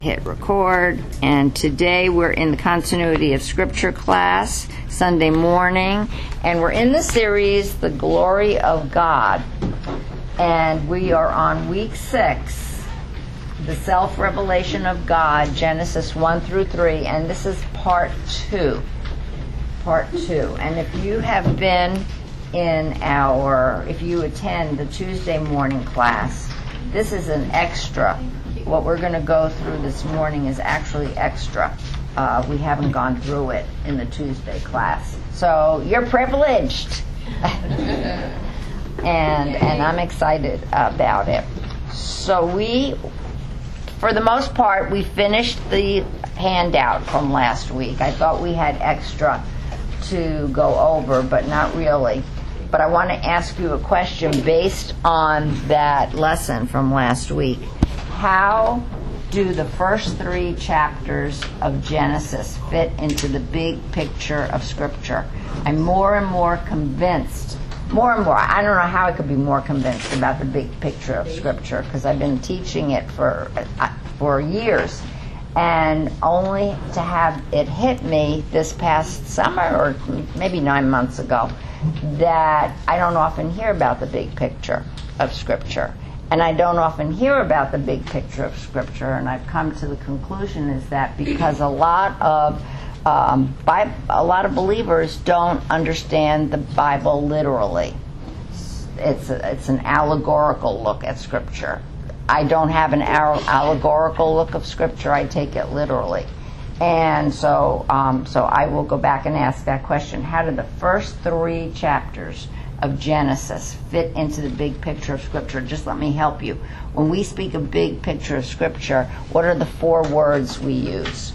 Hit record, and today we're in the continuity of scripture class, Sunday morning, and we're in the series, The Glory of God, and we are on week 6, the self-revelation of God, Genesis 1 through 3, and this is part 2, and if you have been if you attend the Tuesday morning class, this is an extra. What we're going to go through this morning is actually extra. We haven't gone through it in the Tuesday class. So you're privileged. and I'm excited about it. So for the most part, we finished the handout from last week. I thought we had extra to go over, but not really. But I want to ask you a question based on that lesson from last week. How do the first 3 chapters of Genesis fit into the big picture of Scripture? I'm more and more convinced, I don't know how I could be more convinced about the big picture of Scripture, because I've been teaching it for years. And only to have it hit me this past summer, or maybe 9 months ago, that I don't often hear about the big picture of Scripture. And I don't often hear about the big picture of Scripture, and I've come to the conclusion is that because a lot of believers don't understand the Bible literally. It's an allegorical look at Scripture. I don't have an allegorical look of Scripture. I take it literally. And so I will go back and ask that question. How do the first 3 chapters of Genesis fit into the big picture of Scripture? Just let me help you. When we speak of big picture of Scripture, what are the 4 words we use?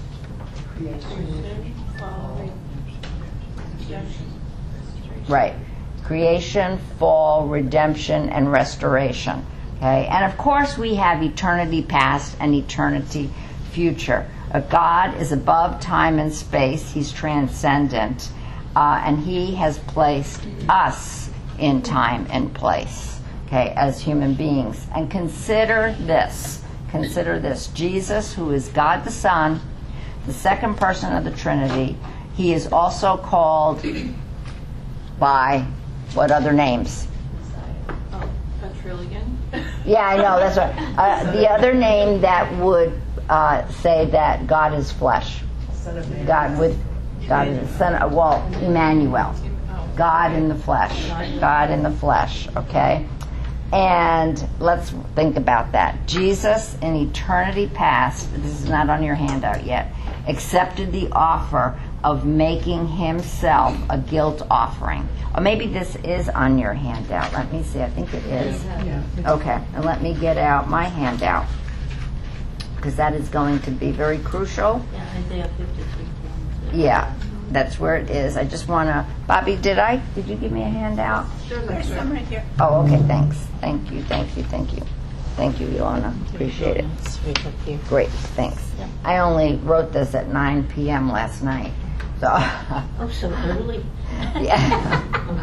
Right. Creation, fall, redemption, and restoration. Okay? And of course we have eternity past and eternity future. God is above time and space. He's transcendent. And He has placed us in time and place, okay, as human beings. And consider this. Jesus, who is God the Son, the second person of the Trinity, He is also called by what other names? A trillion. Yeah, I know, that's right. The other name that would say that God is flesh. Son of Man. God is the Son of, Emmanuel. God in the flesh. God in the flesh, okay? And let's think about that. Jesus, in eternity past, this is not on your handout yet, accepted the offer of making Himself a guilt offering. Or maybe this is on your handout. Let me see. I think it is. Okay. And let me get out my handout, because that is going to be very crucial. Yeah, Isaiah 53. Yeah. That's where it is. I just want to... Bobby, did you give me a handout? Sure, there's some right here. Oh, okay, thanks. Thank you, Ilona. Appreciate it. Great, thanks. Yeah. I only wrote this at 9 p.m. last night. So. Oh, so early. Yeah.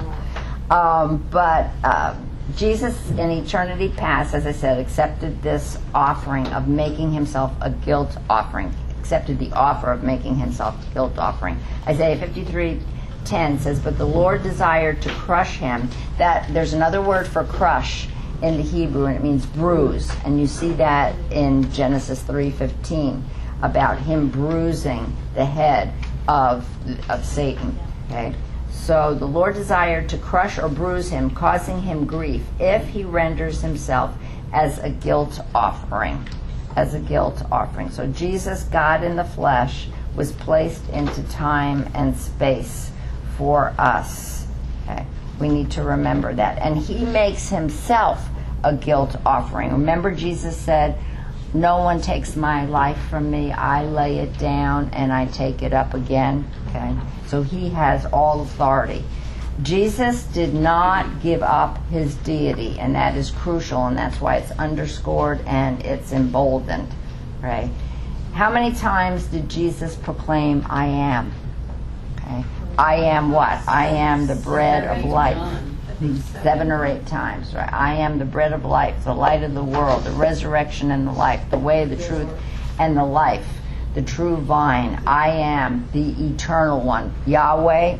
But Jesus, in eternity past, as I said, accepted this offering of making Himself a guilt offering. Accepted the offer of making Himself a guilt offering. Isaiah 53:10 says, "But the Lord desired to crush Him." That there's another word for crush in the Hebrew, and it means bruise. And you see that in Genesis 3:15 about Him bruising the head of Satan. Okay, so the Lord desired to crush or bruise Him, causing Him grief, if He renders Himself as a guilt offering. So Jesus, God in the flesh, was placed into time and space for us. Okay? We need to remember that. And He makes Himself a guilt offering. Remember, Jesus said, "No one takes my life from me. I lay it down and I take it up again." Okay? So He has all authority. Jesus did not give up His deity, and that is crucial, and that's why it's underscored and it's emboldened. Right? How many times did Jesus proclaim, "I am"? Okay. I am what? I am the bread of life. 7 or 8 times, right? I am the bread of life, the light of the world, the resurrection and the life, the way, the truth, and the life, the true vine. I am the eternal one. Yahweh,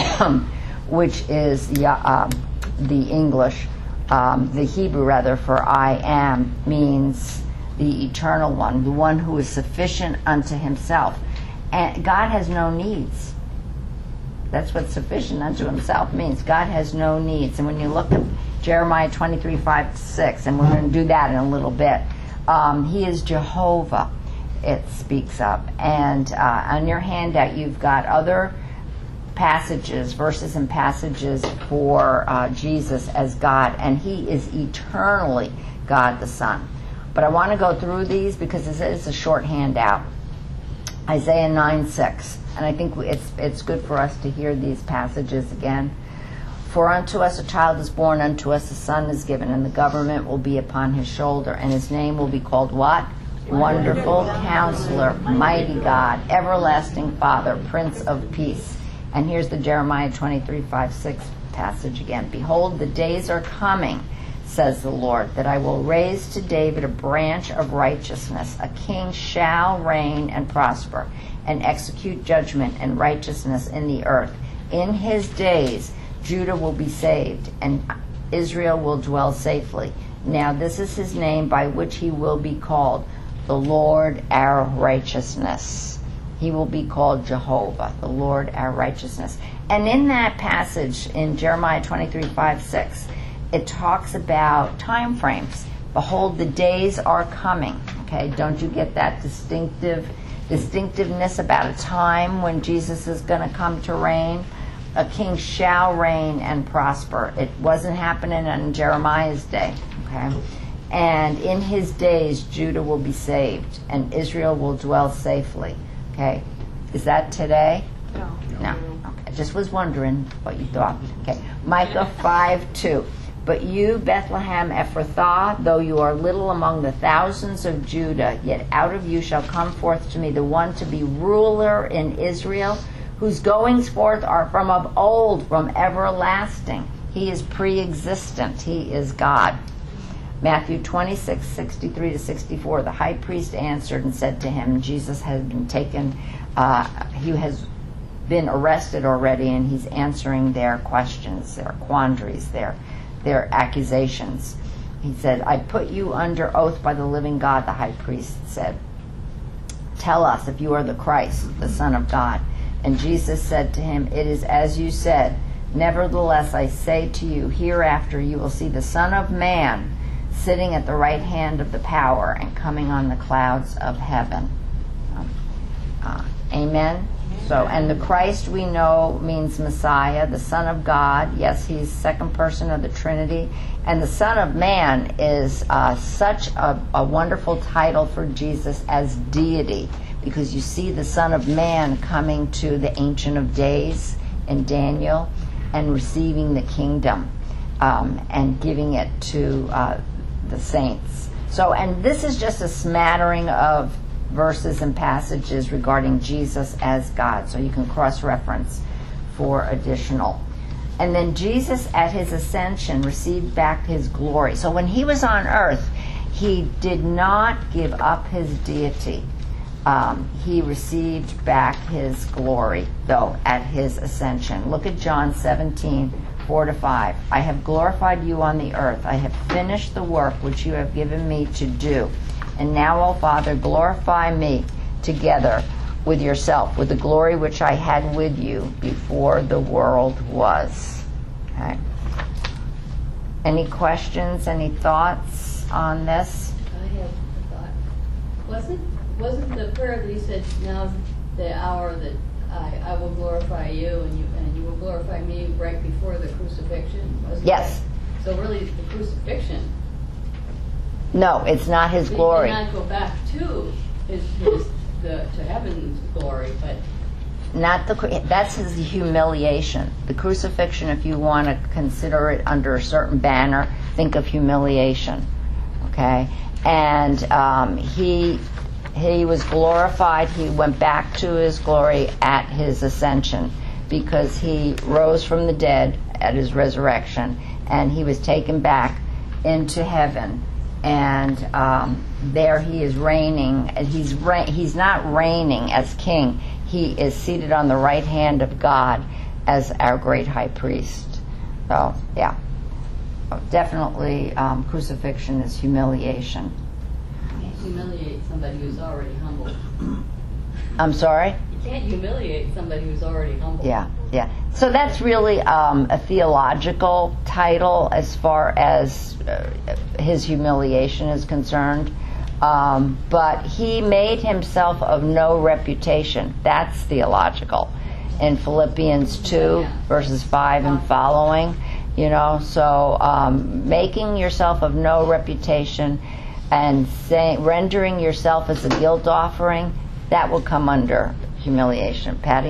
which is the English, the Hebrew rather, for I am, means the eternal one, the one who is sufficient unto himself. And God has no needs. That's what sufficient unto himself means. God has no needs. And when you look at Jeremiah 23:5-6, and we're going to do that in a little bit, he is Jehovah, it speaks of. And on your handout, you've got other passages, verses and passages for Jesus as God, and he is eternally God the Son. But I want to go through these because it's a short handout. Isaiah 9:6, and I think it's good for us to hear these passages again. For unto us a child is born, unto us a son is given, and the government will be upon his shoulder, and his name will be called what? Wonderful Counselor, Mighty God, Everlasting Father, Prince of Peace. And here's the Jeremiah 23:5-6 passage again. Behold, the days are coming, says the Lord, that I will raise to David a branch of righteousness. A king shall reign and prosper, and execute judgment and righteousness in the earth. In his days Judah will be saved, and Israel will dwell safely. Now this is his name by which he will be called, the Lord our righteousness. He will be called Jehovah, the Lord our righteousness. And in that passage in Jeremiah 23:5-6, it talks about time frames. Behold, the days are coming. Okay, don't you get that distinctiveness about a time when Jesus is going to come to reign? A king shall reign and prosper. It wasn't happening in Jeremiah's day. Okay, and in his days Judah will be saved, and Israel will dwell safely. Okay, is that today? No. Okay, I just was wondering what you thought. Okay, Micah 5:2. But you, Bethlehem Ephrathah, though you are little among the thousands of Judah, yet out of you shall come forth to me the one to be ruler in Israel, whose goings forth are from of old, from everlasting. He is pre-existent. He is God. Matthew 26:63-64. The high priest answered and said to him, Jesus has been taken, he has been arrested already, and he's answering their questions, their quandaries, their accusations. He said, I put you under oath by the living God, the high priest said. Tell us if you are the Christ, the Son of God. And Jesus said to him, it is as you said. Nevertheless, I say to you, hereafter you will see the Son of Man sitting at the right hand of the power and coming on the clouds of heaven. Amen. So, and the Christ we know means Messiah, the Son of God. Yes, he's second person of the Trinity. And the Son of Man is such a wonderful title for Jesus as deity, because you see the Son of Man coming to the Ancient of Days in Daniel and receiving the kingdom and giving it to the saints. So, and this is just a smattering of verses and passages regarding Jesus as God, so you can cross-reference for additional. And then Jesus at his ascension received back his glory. So when he was on earth, he did not give up his deity. He received back his glory, though, at his ascension. Look at John 17:4-5. I have glorified you on the earth. I have finished the work which you have given me to do. And now, O Father, glorify me together with yourself, with the glory which I had with you before the world was. Okay. Any questions, any thoughts on this? I have a thought. Wasn't the prayer that he said, now's the hour that I will glorify you and you will glorify me, right before the crucifixion? Yes. So really the crucifixion. No, it's not his glory. He did not go back to to heaven's glory, but that's his humiliation. The crucifixion, if you want to consider it under a certain banner, think of humiliation. Okay, and he was glorified. He went back to his glory at his ascension, because he rose from the dead at his resurrection, and he was taken back into heaven. and there he is reigning. And he's not reigning as king. He is seated on the right hand of God as our great high priest. So, yeah. Definitely, crucifixion is humiliation. You can't humiliate somebody who's already humble. I'm sorry? You can't humiliate somebody who's already humble. Yeah, yeah. So that's really a theological title as far as his humiliation is concerned. But he made himself of no reputation. That's theological. In Philippians 2, verses 5 and following, so making yourself of no reputation and rendering yourself as a guilt offering, that will come under humiliation. Patty?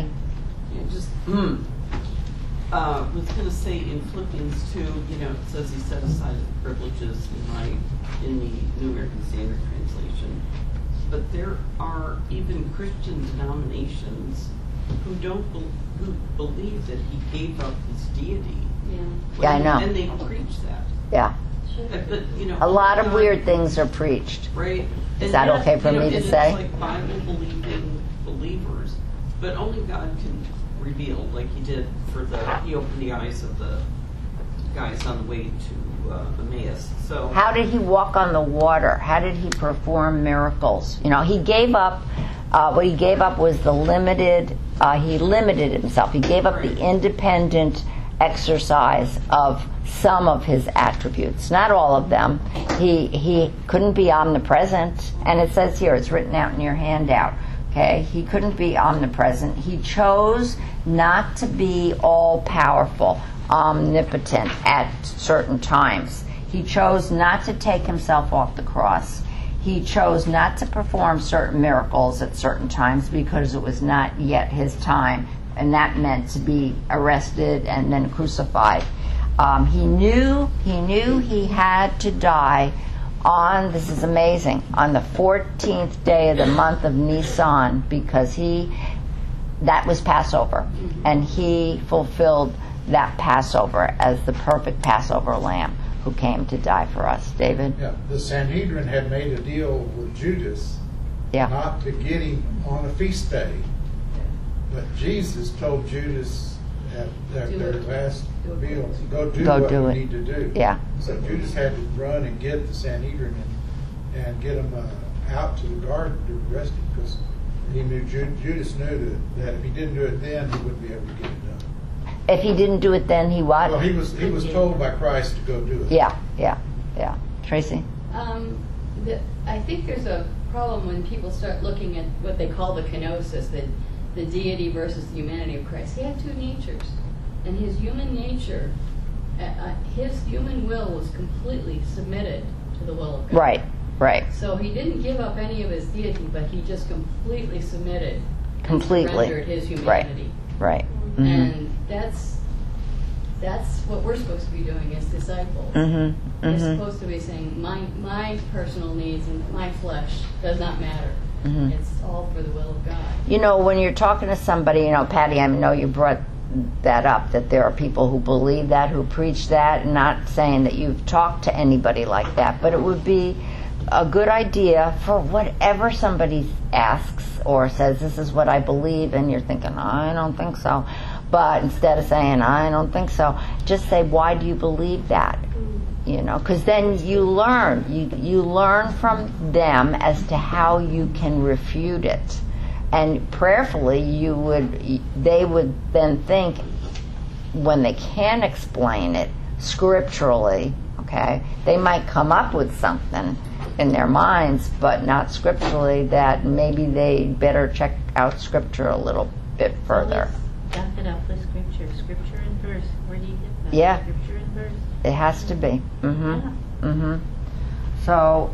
Was going to say in Philippians 2, it says he set aside his privileges in the New American Standard Translation. But there are even Christian denominations who who believe that he gave up his deity. Yeah, I know. And they preach that. Yeah. But, a lot of weird things are preached. Right. Is that okay for me to say? It's like Bible-believing believers, but only God can reveal, like he did he opened the eyes of the guys on the way to Emmaus. So how did he walk on the water? How did he perform miracles? He gave up. What he gave up was the limited. He limited himself. He gave up the independent exercise of some of his attributes, not all of them. He couldn't be omnipresent, and it says here, it's written out in your handout. Okay, he couldn't be omnipresent. He chose not to be all-powerful, omnipotent at certain times. He chose not to take himself off the cross. He chose not to perform certain miracles at certain times because it was not yet his time, and that meant to be arrested and then crucified. He knew he had to die on, this is amazing, on the 14th day of the month of Nisan, because that was Passover, and he fulfilled that Passover as the perfect Passover lamb who came to die for us. David? Yeah, the Sanhedrin had made a deal with Judas not to get him on a feast day. But Jesus told Judas at their last meal, go do what you need to do. Yeah. So Judas had to run and get the Sanhedrin and get them out to the garden to arrest him, because he knew Judas knew that if he didn't do it then, he wouldn't be able to get it done. If he didn't do it then, he what? Well, he was told by Christ to go do it. Yeah. Tracy? I think there's a problem when people start looking at what they call the kenosis, the deity versus the humanity of Christ. He had two natures, and his human nature, his human will was completely submitted to the will of God. Right. So he didn't give up any of his deity, but he just completely submitted. Completely. And surrendered his humanity. Right. Mm-hmm. And that's what we're supposed to be doing as disciples. Mm-hmm. We're supposed to be saying, my personal needs and my flesh does not matter. Mm-hmm. It's all for the will of God. When you're talking to somebody, Patty, I know you brought that up, that there are people who believe that, who preach that, and not saying that you've talked to anybody like that, but it would be a good idea for whatever somebody asks or says, this is what I believe, and you're thinking, I don't think so. But instead of saying, I don't think so, just say, why do you believe that? Because then you learn. You learn from them as to how you can refute it. And prayerfully, they would then think, when they can explain it scripturally, okay, they might come up with something in their minds, but not scripturally, that maybe they better check out scripture a little bit further. Back it up with scripture and verse. Where do you get that? Yeah. Scripture and verse. It has to be. So,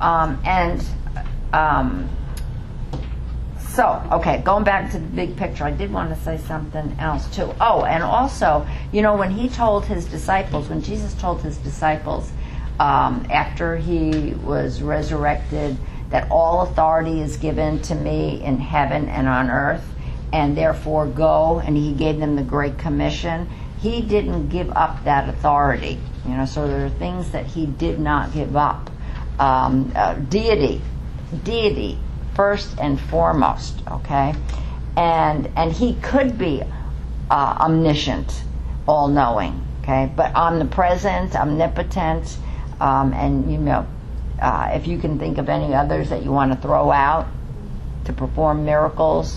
okay, going back to the big picture, I did want to say something else too. Oh, and also, when Jesus told his disciples, after he was resurrected, that all authority is given to me in heaven and on earth, and therefore go, and he gave them the Great Commission, he didn't give up that authority. So there are things that he did not give up. deity first and foremost, okay? And he could be omniscient, all-knowing, okay? But omnipresent, omnipotent, and if you can think of any others that you want to throw out to perform miracles.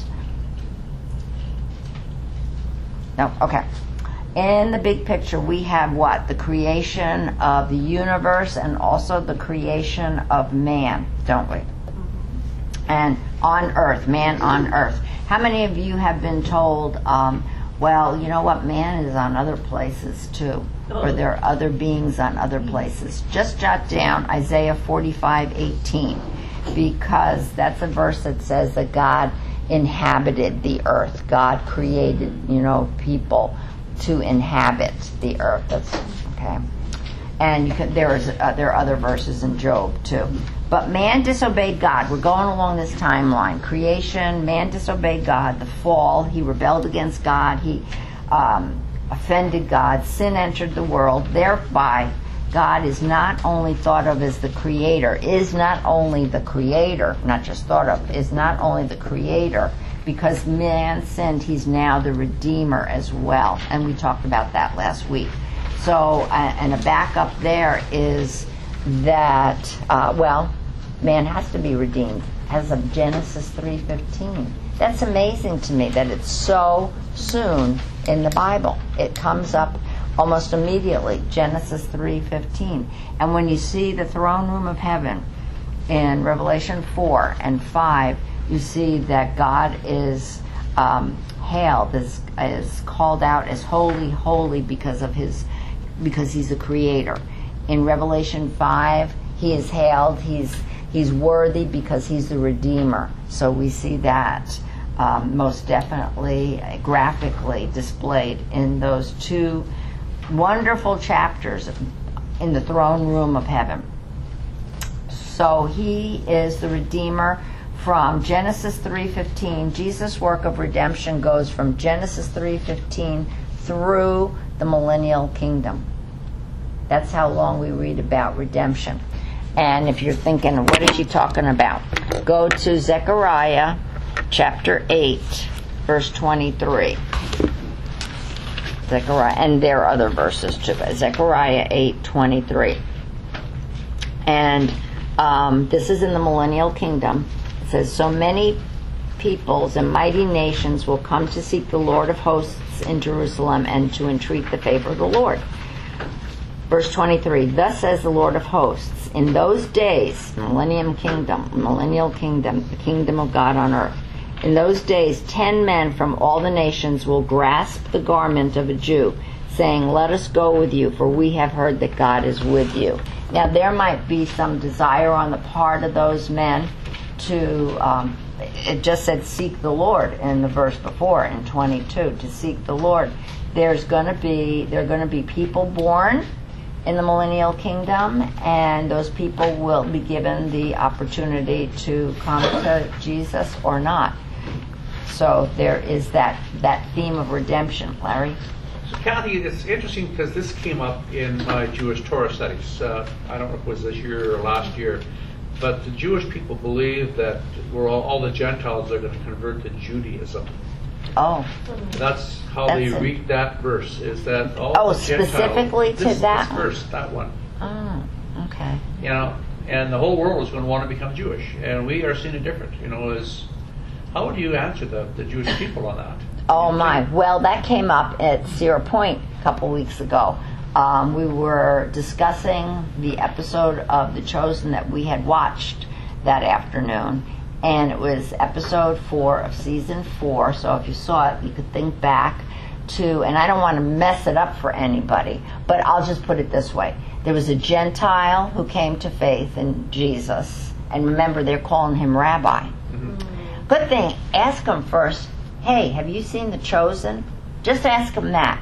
No? Okay. In the big picture, we have what? The creation of the universe and also the creation of man, don't we? And on earth, man on earth. How many of you have been told, well, you know what, man is on other places too, or there are other beings on other places? Just jot down Isaiah 45:18, because that's a verse that says that God inhabited the earth. God created, people to inhabit the earth. That's okay. And there are other verses in Job too. But man disobeyed God. We're going along this timeline. Creation, man disobeyed God. The fall, he rebelled against God. He offended God. Sin entered the world. Thereby, God is not only thought of as the creator, not just thought of, is not only the creator. Because man sinned, he's now the redeemer as well. And we talked about that last week. So, and a backup there is that, man has to be redeemed as of Genesis 3:15. That's amazing to me that it's so soon in the Bible. It comes up almost immediately, Genesis 3:15. And when you see the throne room of heaven in Revelation 4 and 5, you see that God is hailed, is called out as holy, holy because he's a creator. In Revelation 5, he is hailed, he's worthy because he's the redeemer. So we see that most definitely graphically displayed in those two wonderful chapters in the throne room of heaven. So he is the redeemer. From Genesis 3:15, Jesus' work of redemption goes from Genesis 3:15 through the millennial kingdom. That's how long we read about redemption. And if you're thinking, what is she talking about? Go to Zechariah chapter 8, verse 23. Zechariah, and there are other verses too, but Zechariah 8:23. And this is in the millennial kingdom. It says, so many peoples and mighty nations will come to seek the Lord of hosts in Jerusalem and to entreat the favor of the Lord. Verse 23, thus says the Lord of hosts, in those days, millennial kingdom, the kingdom of God on earth, in those days 10 men from all the nations will grasp the garment of a Jew, saying, let us go with you, for we have heard that God is with you. Now there might be some desire on the part of those men to, it just said seek the Lord in the verse before, in 22, to seek the Lord. There are going to be people born in the millennial kingdom, and those people will be given the opportunity to come to Jesus or not. So there is that theme of redemption. Larry? So Kathy, it's interesting because this came up in my Jewish Torah studies. I don't know if it was this year or last year, but the Jewish people believe that all the Gentiles are going to convert to Judaism. Oh. That's how they read that verse, is that all the Gentiles... specifically to that this verse, that one. Oh, okay. And the whole world is going to want to become Jewish. And we are seeing it different, How would you answer the Jewish people on that? Oh, my. Well, that came up at Sierra Point a couple weeks ago. We were discussing the episode of The Chosen that we had watched that afternoon, and it was episode 4 of season 4. So if you saw it, you could think back to, and I don't want to mess it up for anybody, but I'll just put it this way. There was a Gentile who came to faith in Jesus, and remember, they're calling him Rabbi. Mm-hmm. Good thing, ask him first, hey, have you seen The Chosen? Just ask him that.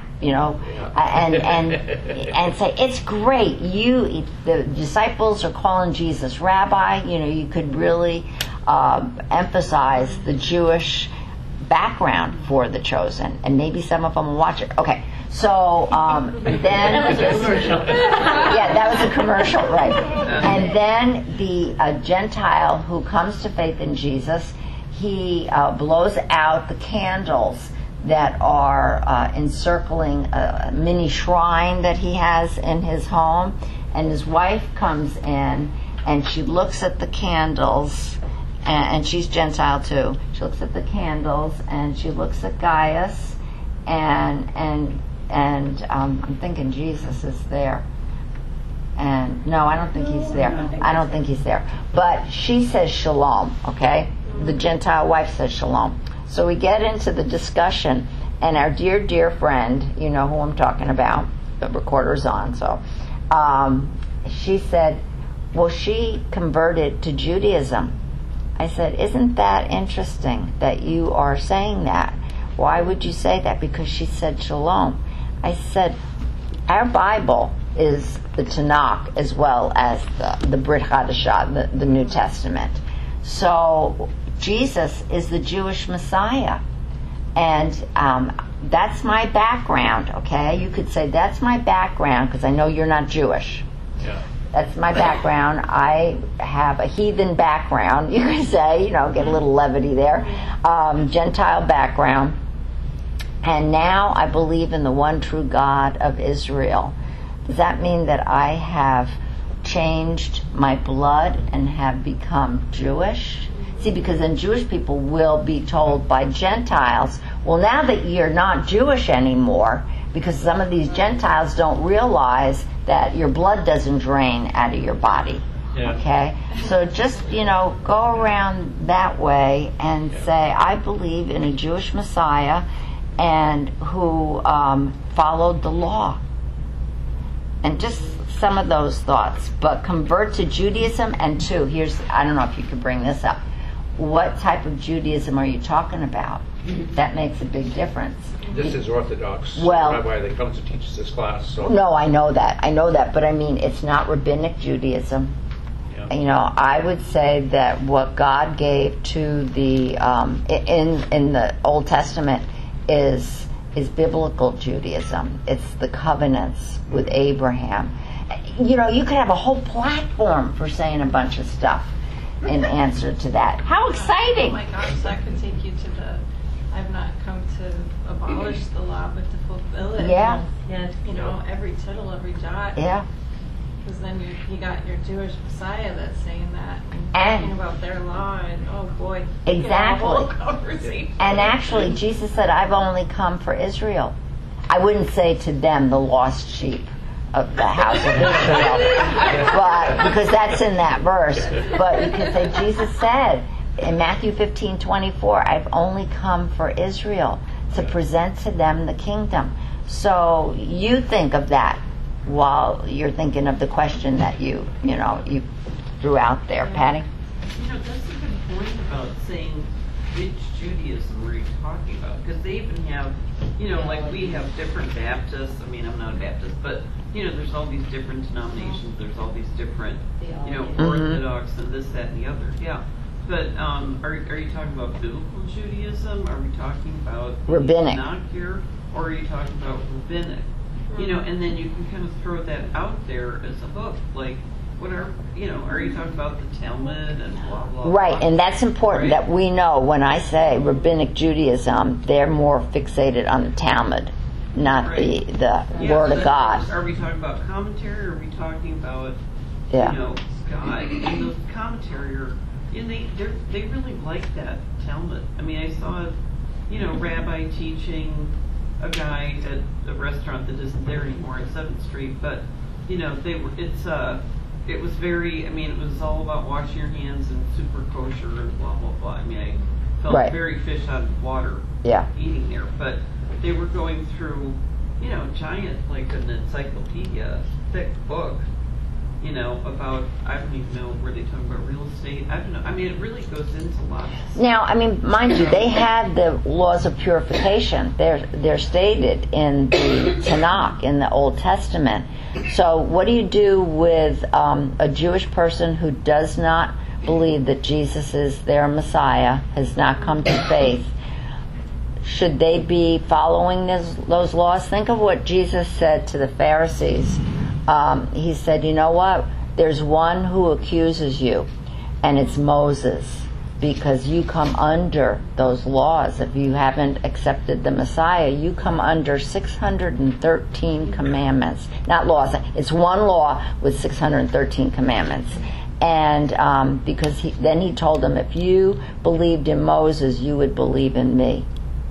And say, it's great. The disciples are calling Jesus Rabbi. You could really emphasize the Jewish background for The Chosen, and maybe some of them will watch it. Okay, So then, That was a commercial. yeah, that was a commercial, right? And then the Gentile who comes to faith in Jesus, he blows out the candles that are encircling a mini shrine that he has in his home, and his wife comes in and she looks at the candles, and she's Gentile too. She looks at the candles and she looks at Gaius, and I'm thinking Jesus is there. And no, I don't think he's there. I don't think he's there. But she says shalom, okay? The Gentile wife says shalom. So we get into the discussion, and our dear friend, you know who I'm talking about, the recorder's on, so she said, well, she converted to Judaism. I said, isn't that interesting that you are saying that? Why would you say that? Because she said shalom. I said, our Bible is the Tanakh as well as the Brit Hadashah, the New Testament. So Jesus is the Jewish Messiah. And that's my background, okay? You could say that's my background because I know you're not Jewish. Yeah. That's my background. I have a heathen background, you could say, get a little levity there. Gentile background. And now I believe in the one true God of Israel. Does that mean that I have changed my blood and have become Jewish? See, because then Jewish people will be told by Gentiles, well, now that you're not Jewish anymore, because some of these Gentiles don't realize that your blood doesn't drain out of your body. Yeah. Okay? So just, go around that way and say, I believe in a Jewish Messiah and who followed the law. And just some of those thoughts. But convert to Judaism, and two, I don't know if you could bring this up. What type of Judaism are you talking about? That makes a big difference. This is Orthodox. Well, Rabbi that comes to teach us this class. So. No, I know that. But I mean, it's not rabbinic Judaism. Yeah. I would say that what God gave to the in the Old Testament is biblical Judaism. It's the covenants with Abraham. You could have a whole platform for saying a bunch of stuff in answer to that. How exciting! Oh my gosh, that could take you to the I've not come to abolish the law but to fulfill it. Yeah. Yes. Every tittle, every jot. Yeah. Because then you got your Jewish Messiah that's saying that and And- talking about their law, and oh boy, Exactly. you can have a whole conversation. And actually, Jesus said, I've only come for Israel. I wouldn't say to them, the lost sheep of the house of Israel, but because that's in that verse. But you can say, Jesus said in Matthew 15:24, I've only come for Israel, to present to them the kingdom. So you think of that while you're thinking of the question that you threw out there, Patty. That's a good point about saying which Judaism were you talking about? Because they even have, like we have different Baptists. I mean, I'm not a Baptist, but there's all these different denominations. There's all these different, Orthodox and this, that, and the other. Yeah. But are you talking about biblical Judaism? Are we talking about Rabbinic? Tanakh here, or are you talking about rabbinic? And then you can kind of throw that out there as a hook, like, what are you talking about the Talmud and blah, blah, Right, blah? and that's important Right. that we know when I say rabbinic Judaism, they're more fixated on the Talmud, not Right. the Yeah, Word but of God. Are we talking about commentary, or are we talking about, Yeah. God? And the commentary are, they really like that Talmud. I mean, I saw, rabbi teaching a guy at a restaurant that isn't there anymore at 7th Street, but it was very, it was all about washing your hands and super kosher and blah blah blah. I mean, I felt Right. very fish out of water Yeah. eating there, but they were going through giant, like an encyclopedia thick book about, I don't even know, were they talking about real estate? I don't know. I mean, it really goes into lots. Now, mind you, they had the laws of purification. They're stated in the Tanakh, in the Old Testament. So what do you do with a Jewish person who does not believe that Jesus is their Messiah, has not come to faith? should they be following those laws? Think of what Jesus said to the Pharisees. He said, you know what? There's one who accuses you, and it's Moses, because you come under those laws. If you haven't accepted the Messiah, you come under 613 commandments. Not laws. It's one law with 613 commandments. And because then he told them, if you believed in Moses, you would believe in me.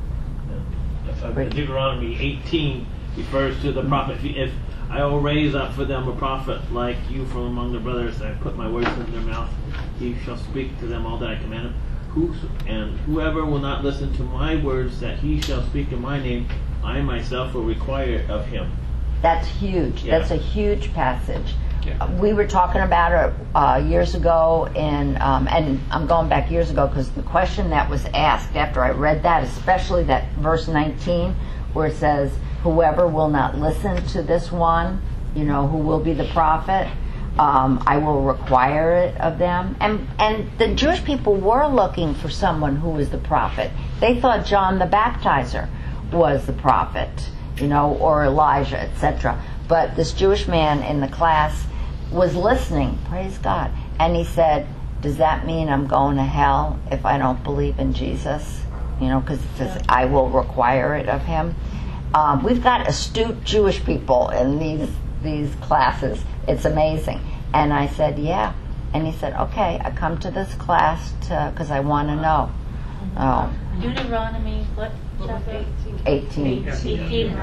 Deuteronomy 18 refers to the prophet. If I will raise up for them a prophet like you from among the brothers, I put my words in their mouth, he shall speak to them all that I command him. And whoever will not listen to my words that he shall speak in my name, I myself will require it of him. That's huge. Yeah. That's a huge passage. Yeah. We were talking about it years ago, and I'm going back years ago because the question that was asked after I read that, especially that verse 19, where it says, whoever will not listen to this one, who will be the prophet, I will require it of them. And the Jewish people were looking for someone who was the prophet. They thought John the Baptizer was the prophet, or Elijah, etc. But this Jewish man in the class was listening, praise God, and he said, does that mean I'm going to hell if I don't believe in Jesus? Because it says, I will require it of him. We've got astute Jewish people in these classes. It's amazing. And I said, yeah. And he said, okay, I come to this class because I want to know. Deuteronomy, what chapter? 18. 18,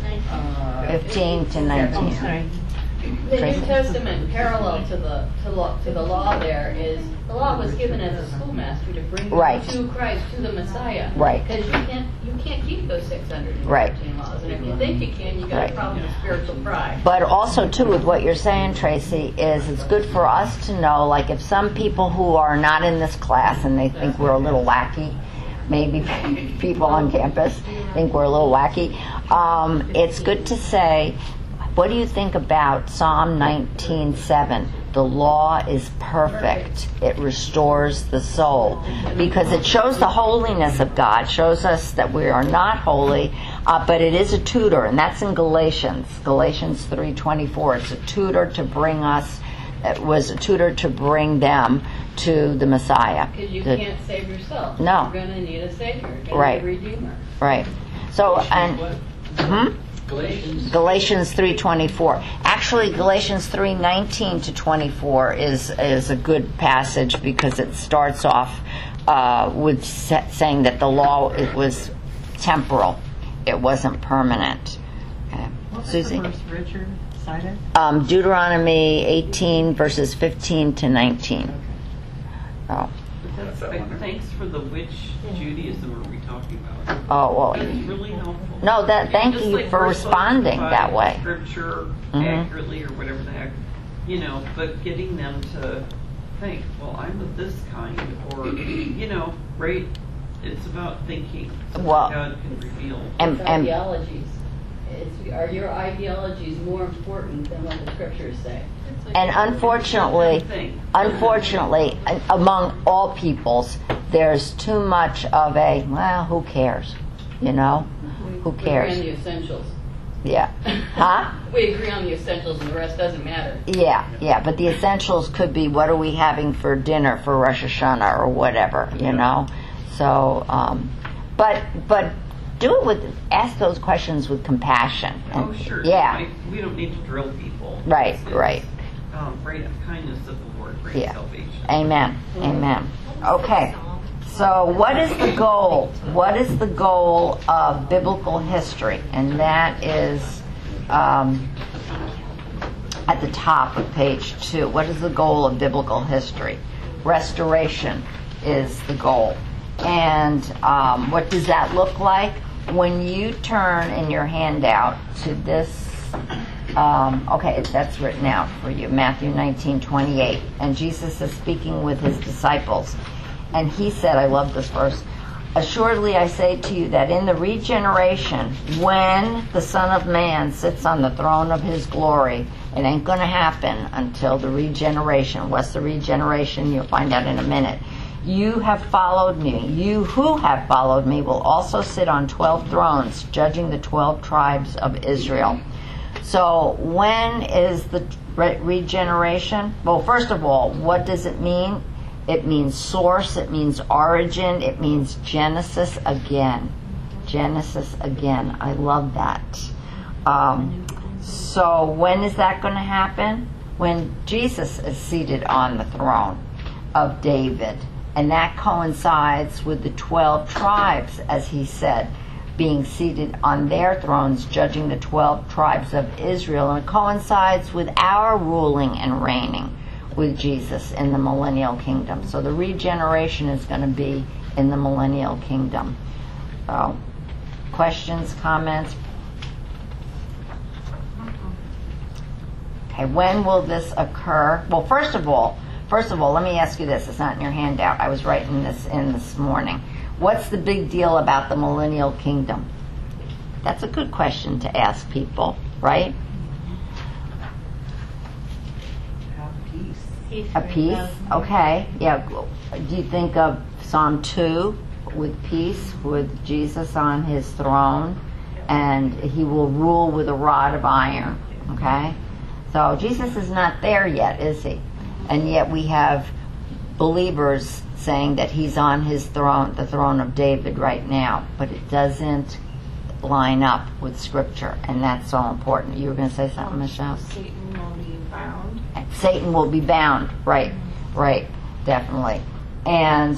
15 to 19. Oh, sorry. The New Testament parallel to the law there is the law was given as a schoolmaster to bring Right. you to Christ, to the Messiah. Right. Because you can't keep those 613 Right. laws, and if you think you can, you got Right. a problem with spiritual pride. But also, too, with what you're saying, Tracy, is it's good for us to know, like if some people who are not in this class and they think we're a little wacky, maybe people on campus think we're a little wacky, it's good to say, what do you think about Psalm 19:7? The law is perfect. It restores the soul. Because it shows the holiness of God, shows us that we are not holy, but it is a tutor, and that's in Galatians 3:24. It's a tutor to bring us, it was a tutor to bring them to the Messiah. Because you can't save yourself. No. You're going to need a Savior. You're going Right. to need a Redeemer. Right. So, and... Galatians 3:24. Actually, Galatians 3:19 to 24 is a good passage because it starts off with saying that the law, it was temporal, it wasn't permanent. Okay. Susie? What was the verse Richard cited? Deuteronomy 18 verses 15 to 19. Oh. Thanks for the which Judaism are we talking about? Oh well. It's really helpful. No, thank Just you like for we're responding supposed to that provide way. Scripture Mhm. accurately or whatever the heck, but getting them to think, well, I'm of this kind, or right? It's about thinking. So Well, God can reveal. And Ideologies. Are your ideologies more important than what the Scriptures say? And unfortunately, among all peoples, there's too much of a, well, who cares? Who We agree on cares? the essentials. Yeah. Huh? We agree on the essentials, and the rest doesn't matter. Yeah. But the essentials could be, what are we having for dinner for Rosh Hashanah or whatever, So, but do it ask those questions with compassion. Oh, sure. Yeah. We don't need to drill people. Right. Great kindness of the Lord, great salvation. Amen. Okay. So what is the goal? What is the goal of biblical history? And that is at the top of page 2. What is the goal of biblical history? Restoration is the goal. And what does that look like? When you turn in your handout to this, okay, that's written out for you, Matthew 19:28. And Jesus is speaking with his disciples. And he said, I love this verse, assuredly I say to you that in the regeneration, when the Son of Man sits on the throne of his glory, it ain't going to happen until the regeneration. What's the regeneration? You'll find out in a minute. You have followed me. You who have followed me will also sit on 12 thrones, judging the 12 tribes of Israel. So when is the regeneration? Well, first of all, what does it mean? It means source, it means origin, it means Genesis again. Genesis again. I love that. So when is that going to happen? When Jesus is seated on the throne of David. And that coincides with the 12 tribes, as he said, being seated on their thrones, judging the 12 tribes of Israel. And it coincides with our ruling and reigning with Jesus in the millennial kingdom. So the regeneration is going to be in the millennial kingdom. So, questions, comments? Okay, when will this occur? Well, first of all, let me ask you this. It's not in your handout. I was writing this in this morning. What's the big deal about the millennial kingdom? That's a good question to ask people, right? A peace? Okay. Yeah. Do you think of Psalm 2 with peace, with Jesus on his throne, and he will rule with a rod of iron? Okay? So Jesus is not there yet, is he? And yet we have believers saying that he's on his throne, the throne of David right now, but it doesn't line up with Scripture, and that's so important. You were going to say something, Michelle? Satan will be bound. Satan will be bound, right, definitely. And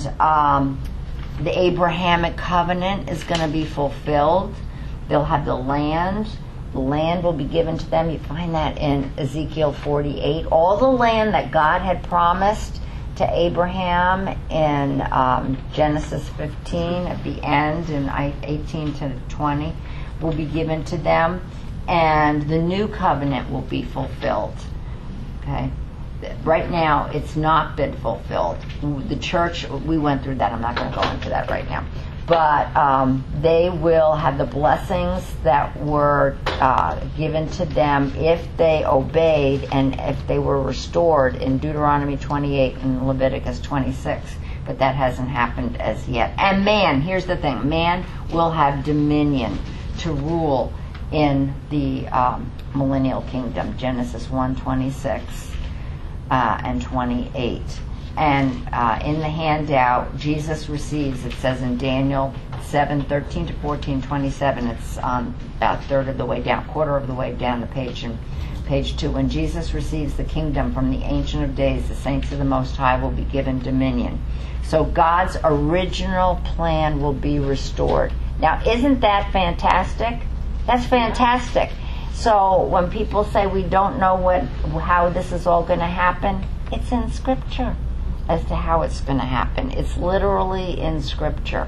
the Abrahamic covenant is going to be fulfilled. They'll have the land. The land will be given to them. You find that in Ezekiel 48. All the land that God had promised to Abraham in Genesis 15 at the end, in 18 to 20, will be given to them. And the new covenant will be fulfilled. Okay? Right now, it's not been fulfilled. The church, we went through that. I'm not going to go into that right now. But they will have the blessings that were given to them if they obeyed and if they were restored in Deuteronomy 28 and Leviticus 26. But that hasn't happened as yet. And man, here's the thing, man will have dominion to rule in the millennial kingdom, Genesis 1:26 and 28. And in the handout, Jesus receives, it says in Daniel 7:13 to 14:27, it's about a third of the way down, quarter of the way down the page, in page 2. When Jesus receives the kingdom from the Ancient of Days, the saints of the Most High will be given dominion. So God's original plan will be restored. Now, isn't that fantastic? That's fantastic. So when people say we don't know how this is all going to happen, it's in Scripture as to how it's going to happen. It's literally in Scripture.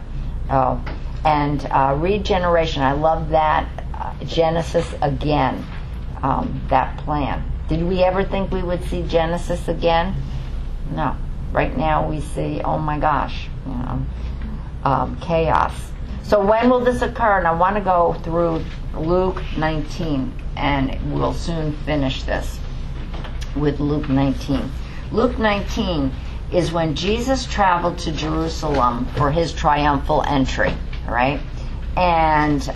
And regeneration, I love that. Genesis again, that plan. Did we ever think we would see Genesis again? No. Right now we see, oh my gosh, chaos. So when will this occur? And I want to go through Luke 19, and we'll soon finish this with Luke 19. Luke 19 is when Jesus traveled to Jerusalem for his triumphal entry, right? And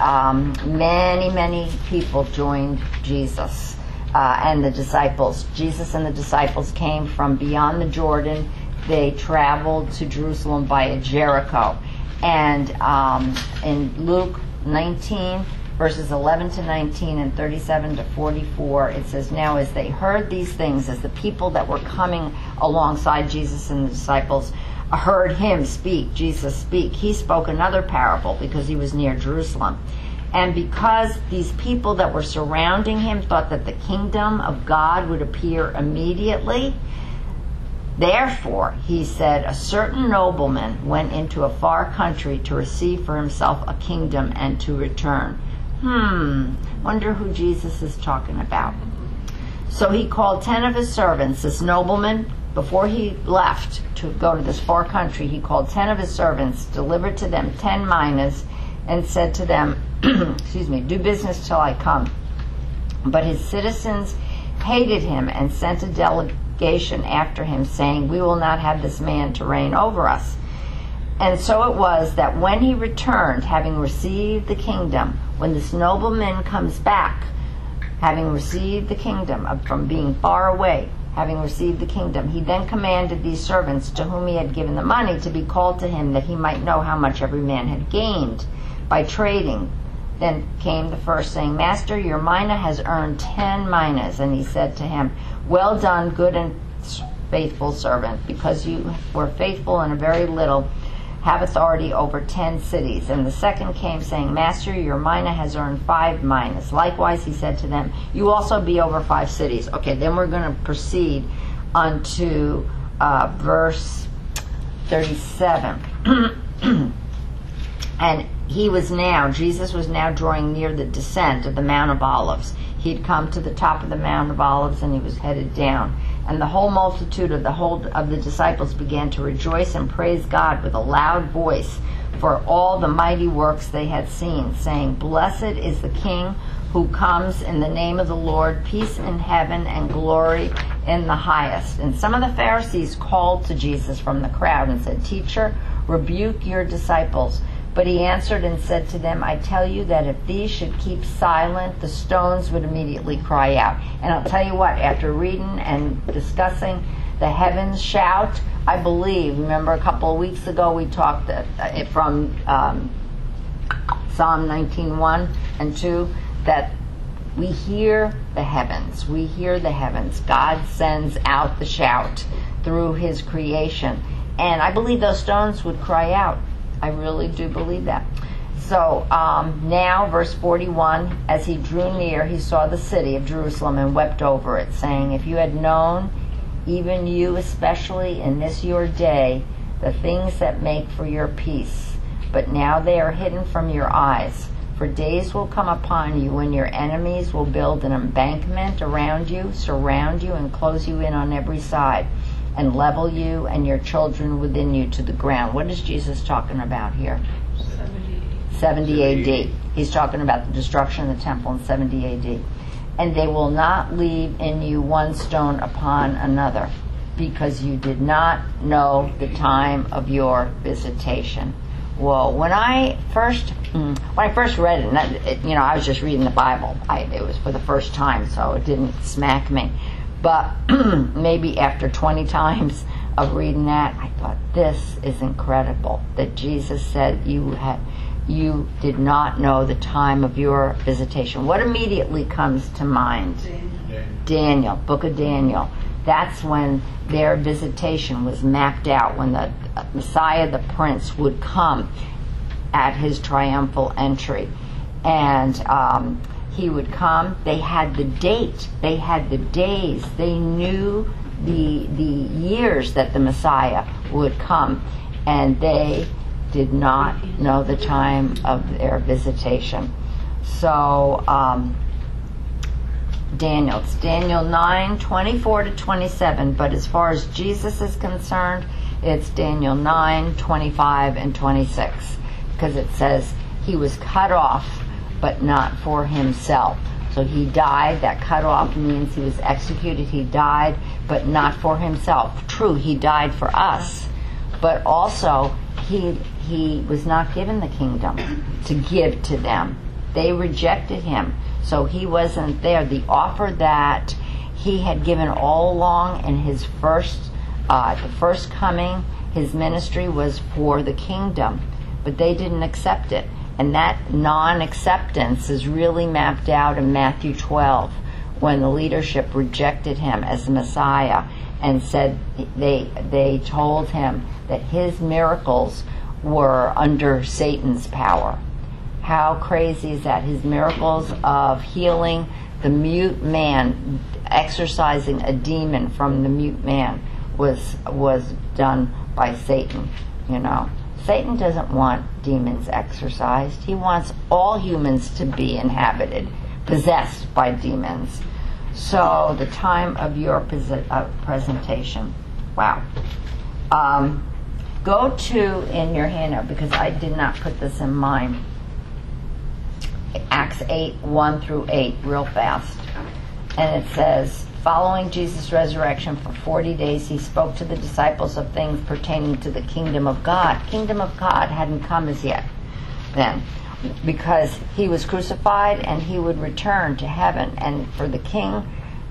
many people joined Jesus and the disciples. Jesus and the disciples came from beyond the Jordan. They traveled to Jerusalem via Jericho. And in Luke 19, verses 11 to 19 and 37 to 44, it says, "Now as they heard these things," as the people that were coming alongside Jesus and the disciples heard him speak, Jesus speak, he spoke another parable because he was near Jerusalem. And because these people that were surrounding him thought that the kingdom of God would appear immediately, therefore, he said, a certain nobleman went into a far country to receive for himself a kingdom and to return. Wonder who Jesus is talking about. So he called 10 of his servants. This nobleman, before he left to go to this far country, he called 10 of his servants, delivered to them 10 minas, and said to them, do business till I come. But his citizens hated him and sent a delegation after him, saying, we will not have this man to reign over us. And so it was that when he returned, having received the kingdom, when this nobleman comes back, having received the kingdom from being far away, having received the kingdom, he then commanded these servants to whom he had given the money to be called to him, that he might know how much every man had gained by trading. Then came the first, saying, Master, your mina has earned 10 minas. And he said to him, Well done, good and faithful servant, because you were faithful in a very little, have authority over 10 cities. And the second came, saying, Master, your mina has earned 5 minas. Likewise, he said to them, You also be over 5 cities. Okay, then we're going to proceed unto verse 37. And Jesus was now drawing near the descent of the Mount of Olives. He'd come to the top of the Mount of Olives, and he was headed down. And the whole multitude of the disciples began to rejoice and praise God with a loud voice for all the mighty works they had seen, saying, Blessed is the King who comes in the name of the Lord, peace in heaven and glory in the highest. And some of the Pharisees called to Jesus from the crowd and said, Teacher, rebuke your disciples. But he answered and said to them, I tell you that if these should keep silent, the stones would immediately cry out. And I'll tell you what, after reading and discussing the heavens shout, I believe, remember a couple of weeks ago we talked from Psalm 19:1 and 2, that we hear the heavens. We hear the heavens. God sends out the shout through his creation. And I believe those stones would cry out. I really do believe that. So now, verse 41, as he drew near, he saw the city of Jerusalem and wept over it, saying, If you had known, even you especially in this your day, the things that make for your peace, but now they are hidden from your eyes. For days will come upon you when your enemies will build an embankment around you, surround you, and close you in on every side, and level you and your children within you to the ground. What is Jesus talking about here? 70 AD. He's talking about the destruction of the temple in 70 AD. And they will not leave in you one stone upon another, because you did not know the time of your visitation. Well, when I first read it, I was just reading the Bible. It was for the first time, so it didn't smack me. But maybe after 20 times of reading that, I thought, this is incredible, that Jesus said you did not know the time of your visitation. What immediately comes to mind? Daniel, Book of Daniel. That's when their visitation was mapped out, when the Messiah, the Prince, would come at his triumphal entry. And he would come. They had the date. They had the days. They knew the years that the Messiah would come. And they did not know the time of their visitation. So, it's Daniel 9:24-27. But as far as Jesus is concerned, it's Daniel 9:25 and 26. Because it says he was cut off, but not for himself. So he died. That cut off means he was executed. He died, but not for himself. True, he died for us, but also he was not given the kingdom to give to them. They rejected him, so he wasn't there. The offer that he had given all along in his the first coming, his ministry was for the kingdom, but they didn't accept it. And that non-acceptance is really mapped out in Matthew 12, when the leadership rejected him as the Messiah and said they told him that his miracles were under Satan's power. How crazy is that? His miracles of healing the mute man, exorcising a demon from the mute man, was done by Satan, Satan doesn't want demons exorcised. He wants all humans to be inhabited, possessed by demons. So the time of your presentation. Wow. Go to, in your handout, because I did not put this in mine, Acts 8:1-8, real fast. And it says, following Jesus' resurrection for 40 days, he spoke to the disciples of things pertaining to the kingdom of God. Kingdom of God hadn't come as yet then, because he was crucified and he would return to heaven. And for the kingdom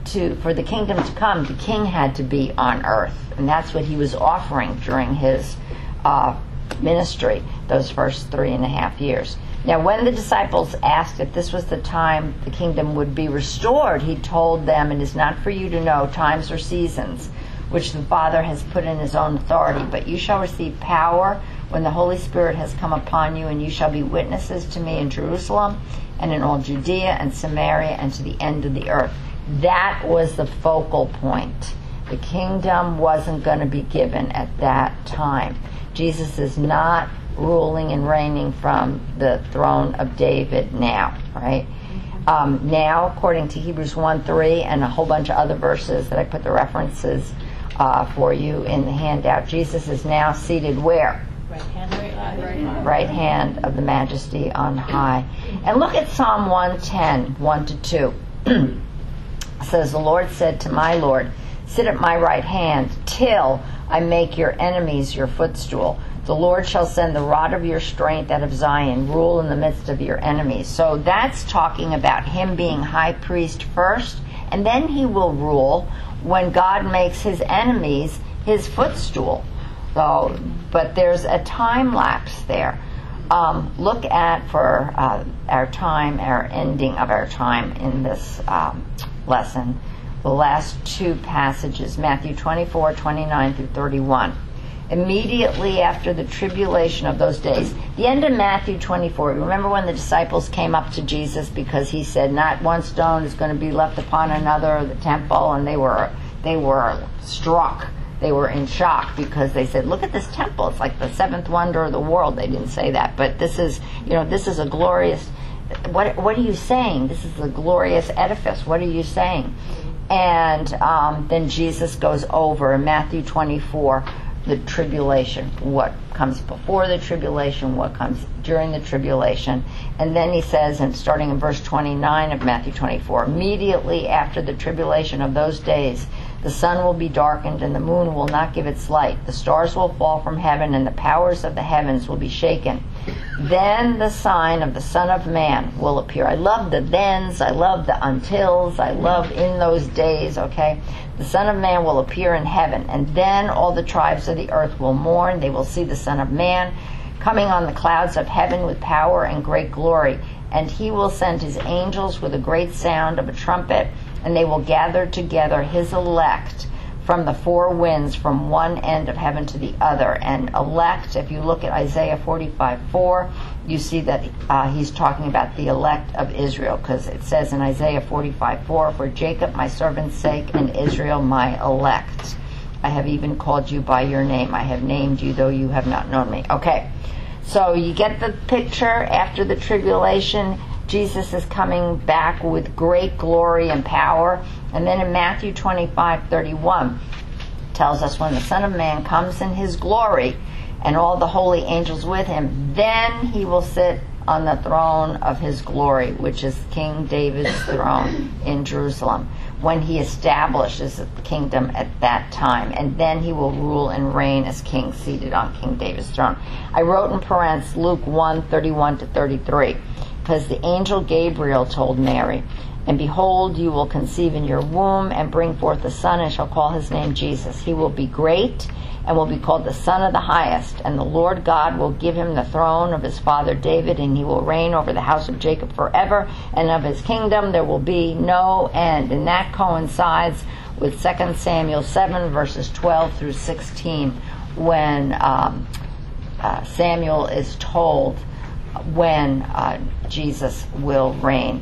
to come, the king had to be on earth. And that's what he was offering during his ministry, those first 3.5 years. Now, when the disciples asked if this was the time the kingdom would be restored, he told them, "It is not for you to know times or seasons which the Father has put in his own authority, but you shall receive power when the Holy Spirit has come upon you, and you shall be witnesses to me in Jerusalem and in all Judea and Samaria and to the end of the earth." That was the focal point. The kingdom wasn't going to be given at that time. Jesus is not ruling and reigning from the throne of David now, right? Now, according to Hebrews 1:3 and a whole bunch of other verses that I put the references for you in the handout, Jesus is now seated where? Right hand of the Majesty on high. And look at Psalm 110, 1-2. It says, "The Lord said to my Lord, sit at my right hand till I make your enemies your footstool. The Lord shall send the rod of your strength out of Zion, rule in the midst of your enemies." So that's talking about him being high priest first, and then he will rule when God makes his enemies his footstool. So, but there's a time lapse there. Look at, for our time, our ending of our time in this lesson, the last two passages, Matthew 24, 29 through 31. Immediately after the tribulation of those days. The end of Matthew 24. Remember when the disciples came up to Jesus because he said, "Not one stone is going to be left upon another of the temple," and they were struck. They were in shock because they said, "Look at this temple. It's like the seventh wonder of the world." They didn't say that, but this is a glorious. What are you saying? This is a glorious edifice. What are you saying? And then Jesus goes over in Matthew 24. The tribulation, what comes before the tribulation, what comes during the tribulation. And then he says, and starting in verse 29 of Matthew 24, "Immediately after the tribulation of those days, the sun will be darkened and the moon will not give its light. The stars will fall from heaven and the powers of the heavens will be shaken. Then the sign of the Son of Man will appear." I love the thens, I love the untils, I love in those days, okay? "The Son of Man will appear in heaven, and then all the tribes of the earth will mourn. They will see the Son of Man coming on the clouds of heaven with power and great glory. And he will send his angels with a great sound of a trumpet, and they will gather together his elect from the four winds, from one end of heaven to the other." And elect, if you look at Isaiah 45:4, you see that he's talking about the elect of Israel, because it says in Isaiah 45:4, "For Jacob my servant's sake, and Israel my elect, I have even called you by your name. I have named you, though you have not known me." Okay, so you get the picture. After the tribulation, Jesus is coming back with great glory and power. And then in Matthew 25:31 tells us, when the Son of Man comes in his glory and all the holy angels with him, then he will sit on the throne of his glory, which is King David's throne in Jerusalem, when he establishes the kingdom at that time. And then he will rule and reign as king, seated on King David's throne. I wrote in parentheses Luke 1:31-33, because the angel Gabriel told Mary, "And behold, you will conceive in your womb and bring forth a son, and shall call his name Jesus. He will be great and will be called the Son of the Highest. And the Lord God will give him the throne of his father David, and he will reign over the house of Jacob forever, and of his kingdom there will be no end." And that coincides with 2 Samuel 7, verses 12 through 16, when Samuel is told when Jesus will reign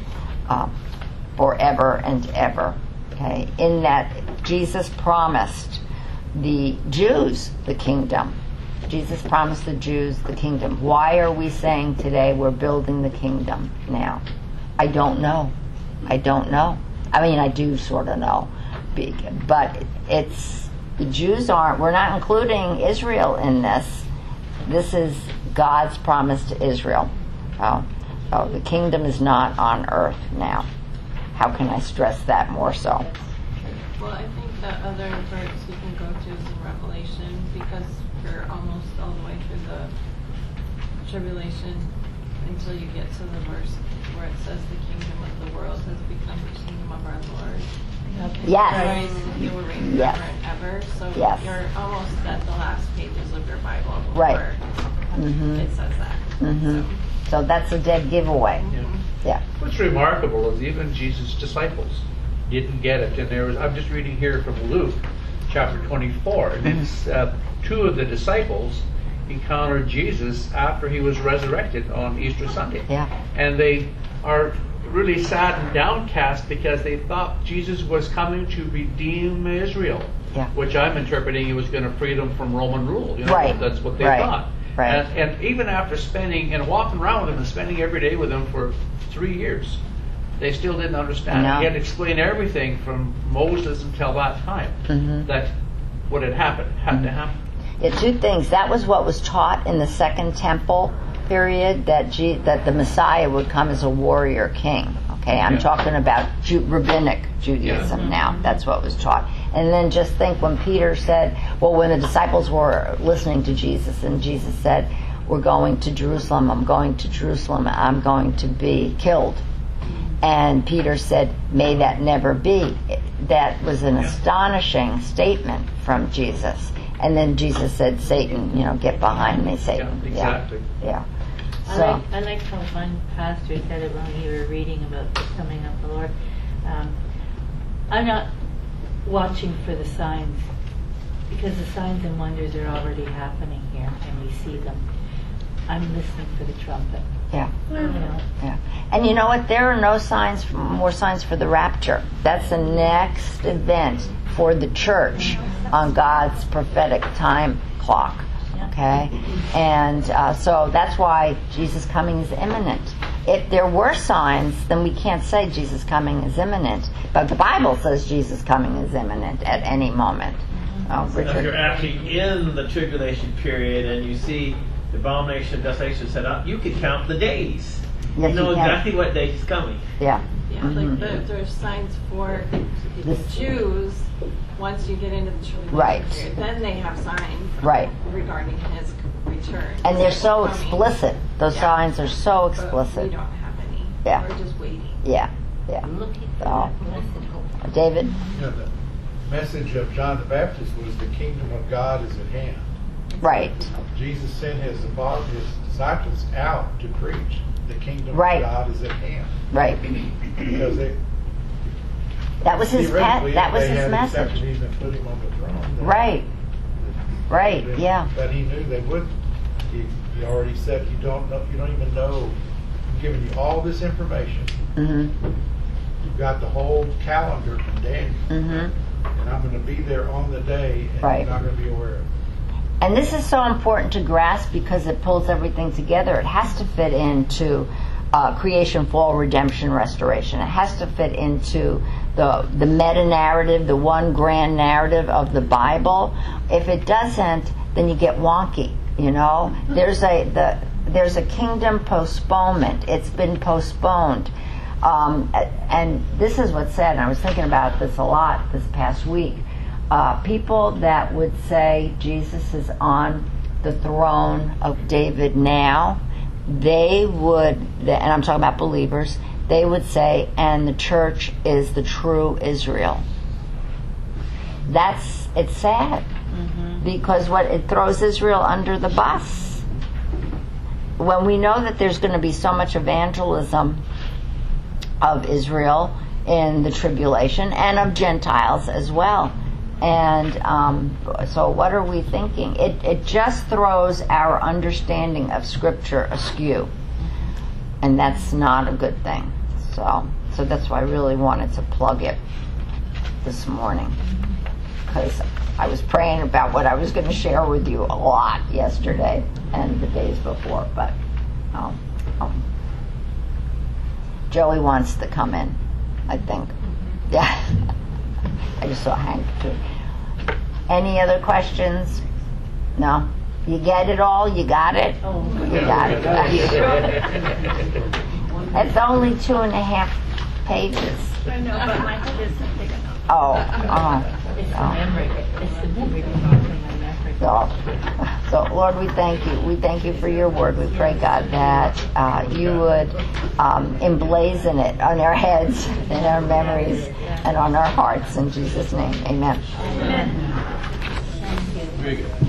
forever and ever. Okay, in that Jesus promised the Jews the kingdom. Jesus promised the Jews the kingdom. Why are we saying today we're building the kingdom now? I don't know. I mean, I do sort of know, but it's the Jews aren't. We're not including Israel in this. This is God's promise to Israel. So the kingdom is not on earth now. how can I stress that more so? Well, I think the other verse we can go to is in Revelation, because we're almost all the way through the tribulation until you get to the verse where it says the kingdom of the world has become the kingdom of our Lord. Yes. Christ, he will reign Yes. forever and ever. So Yes. you're almost at the last pages of your Bible before Right. Mhm. it says that. Mhm. So that's a dead giveaway. Yeah. What's remarkable is even Jesus' disciples didn't get it. And I'm just reading here from Luke, chapter 24, and it's two of the disciples encountered Jesus after he was resurrected on Easter Sunday. Yeah. And they are really sad and downcast because they thought Jesus was coming to redeem Israel. Yeah. Which I'm interpreting he was going to free them from Roman rule. Right. That's what they Right. thought. Right. And even after spending and walking around with him and spending every day with him for 3 years, they still didn't understand. No. He had to explain everything from Moses until that time. That what had happened had to happen. Yeah, two things. That was what was taught in the Second Temple period, that the Messiah would come as a warrior king. Okay, I'm talking about rabbinic Judaism now. That's what was taught. And then just think when Peter said, well, when the disciples were listening to Jesus, and Jesus said, we're going to Jerusalem, I'm going to Jerusalem, I'm going to be killed. And Peter said, may that never be. That was an astonishing statement from Jesus. And then Jesus said, Satan, get behind me, Satan. Yeah, exactly. Yeah. So, I like how one pastor said it when we were reading about the coming of the Lord. I'm not watching for the signs, because the signs and wonders are already happening here and we see them. I'm listening for the trumpet. yeah. You know? Yeah. And you know what? There are no more signs for the rapture. That's the next event for the church on God's prophetic time clock. Okay? And so that's why Jesus' coming is imminent. If there were signs, then we can't say Jesus' coming is imminent. But the Bible says Jesus' coming is imminent at any moment. If you're actually in the tribulation period and you see the abomination of desolation set up, you can count the days. Yes, you know you can. exactly what day he's coming. Yeah. Yeah, like there's signs for the Jews once you get into the tribulation Right. period. Then they have signs Right. regarding his return. And they're so Coming. explicit. Those signs are so But we explicit. don't have any. Yeah. We're just waiting. Yeah. Yeah. I'm looking for So, that blessed hope. David? The message of John the Baptist was the kingdom of God is at hand. Right. Jesus sent his disciples out to preach the kingdom Right. of God is at hand. Right. Because That was his theoretically, that was they his had message. accepted him and put him on the throne. Right. Right. Yeah. But he knew they wouldn't. He already said you don't even know. I'm giving you all this information. Mhm. You've got the whole calendar from Daniel, Mhm. and I'm going to be there on the day, and Right. you're not going to be aware of it. And this is so important to grasp because it pulls everything together. It has to fit into creation, fall, redemption, restoration. It has to fit into the meta-narrative, the one grand narrative of the Bible. If it doesn't, then you get wonky. There's a kingdom postponement. It's been postponed. And this is what's said, and I was thinking about this a lot this past week. People that would say Jesus is on the throne of David now, they would, and I'm talking about believers, they would say, and the church is the true Israel. It's sad, because it throws Israel under the bus. When we know that there's going to be so much evangelism of Israel in the tribulation, and of Gentiles as well. And so what are we thinking? It just throws our understanding of Scripture askew. And that's not a good thing. So that's why I really wanted to plug it this morning. Because I was praying about what I was going to share with you a lot yesterday and the days before. But Joey wants to come in, I think. Yeah. I just saw Hank too. Any other questions? No? You get it all? You got it? Oh, You got it. It's only 2.5 pages. I know, but my head isn't big enough. It's the memory. It's the memory from my memory. So, Lord, we thank you. We thank you for your word. We pray, God, that you would emblazon it on our heads, in our memories, and on our hearts. In Jesus' name, amen. Amen. Thank you. Very good.